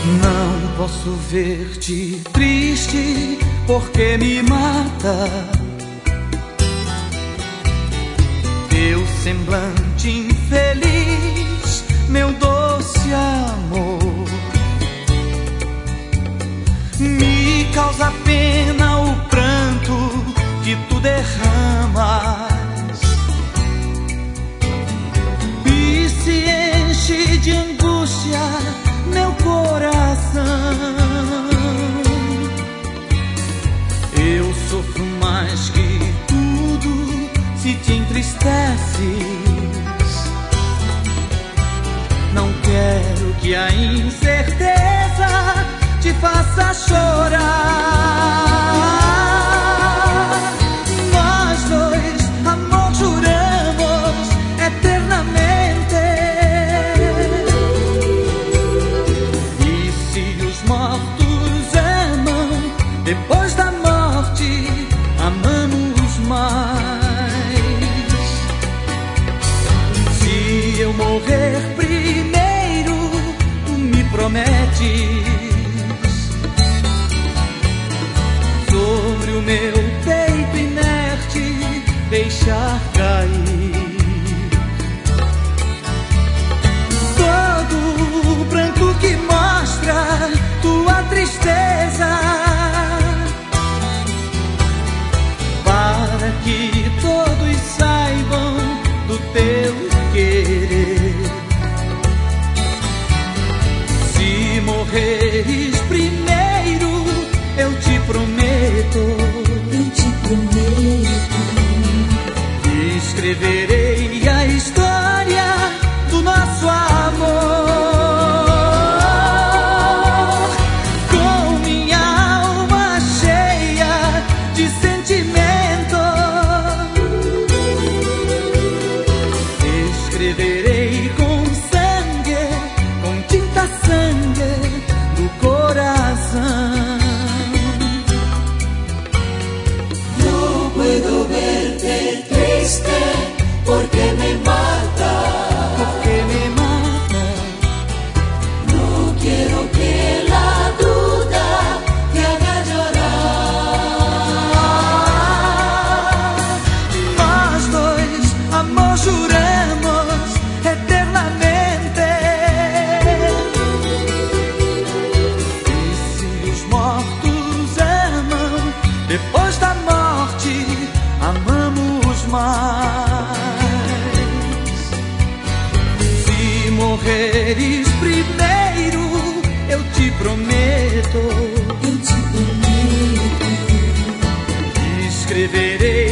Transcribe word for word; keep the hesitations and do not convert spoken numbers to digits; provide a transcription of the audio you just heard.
Não posso ver-te triste, porque me mata teu semblante infeliz, meu doce amor. Me causa pena o pranto que tu derramas, e se enche de angústia meu coração. Eu sofro mais que tudo se te entristeces. Não quero que a incerteza te faça chorar. Nós dois, amor, juramos eternamente. E se os mortos amam, depois da morte amamos mais. Se eu morrer primeiro, tu me prometes sobre o meu peito inerte deixar cair todo o branco que mostra tua tristeza, para que todos saibam do teu querer. Se morreres primeiro, eu te prometo, eu te prometo, escreverei a história do nosso amor, com minha alma cheia de sentimento. Escreverei com sangue, com tinta sangue do coração. Porque me mata, porque me mata. No quiero que la duda te haga llorar. Nós dois, amor, juramos eternamente. E se os mortos amam, depois da morte amamos mais. Morreres primeiro, eu te prometo, eu te prometo, escreverei